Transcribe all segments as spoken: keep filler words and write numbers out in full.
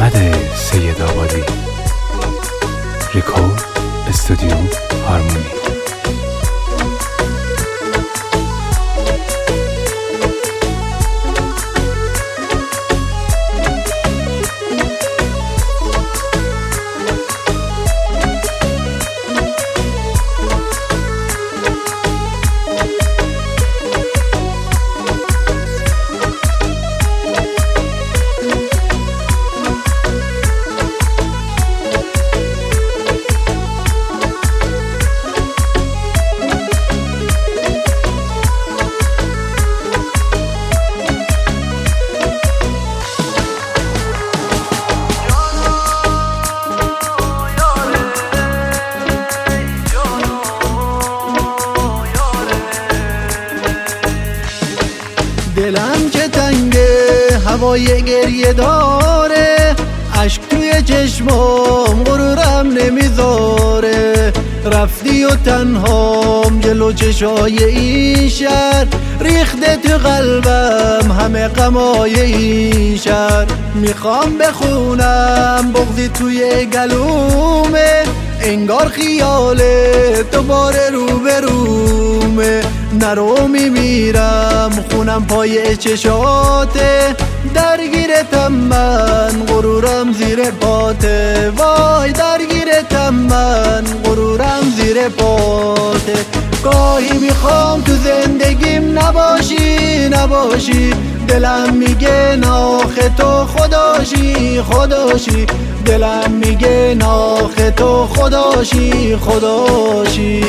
احمد سید آبادی، ریکورد استودیو هارمونی. دلم که تنگه، هوای گریه داره، عشق توی چشمام غرورم نمیذاره. رفتی و تنهام جلو چشای این شهر، ریخته تو قلبم همه غمای این شهر. میخوام بخونم بغضی توی گلومه، انگار خیاله دوباره رو به رومه. نرو میمیرم خونم پای چشاته، درگیرتم من غرورم زیر پاته. وای درگیرتم من غرورم زیر پاته. گاهی میخوام تو زندگیم نباشی نباشی، دلم میگه ناخ تو خداشی خداشی. دلم میگه ناخ تو خداشی خداشی.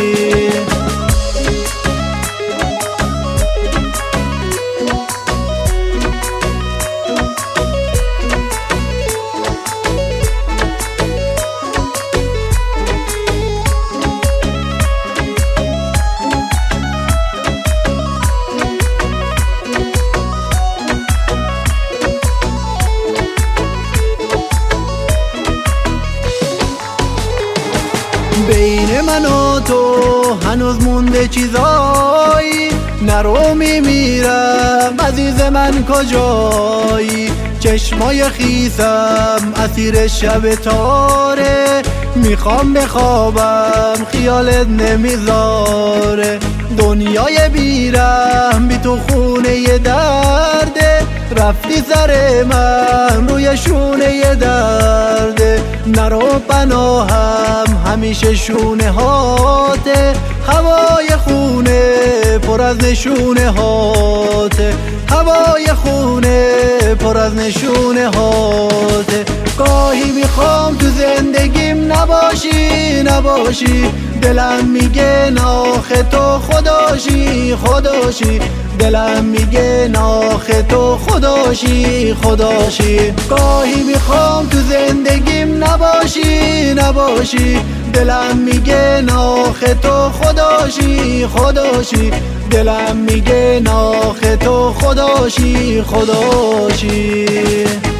بین من و تو هنوز مونده چیزایی، نرو میمیرم عزیز من کجایی. چشمای خیسم اسیر شب تاره، میخوام بخوابم خیالت نمیذاره. دنیای بیرم بی تو خونه درده، رفتی سر من روی شونه درده. نرو پناهم همیشه شونه هاته، هوای خونه پر از نشونه هاته. هوای خونه پر از نشونه هاته. گاهی میخوام تو زندگیم نباشی نباشی، دلم میگه ناخ تو خداشی خداشی. دلم میگه ناخ تو خداشی خداشی. گاهی میخوام تو زندگیم نباشی نباشی، دلم میگه ناخ تو خداشی خداشی. دلم میگه ناخ تو خداشی خداشی.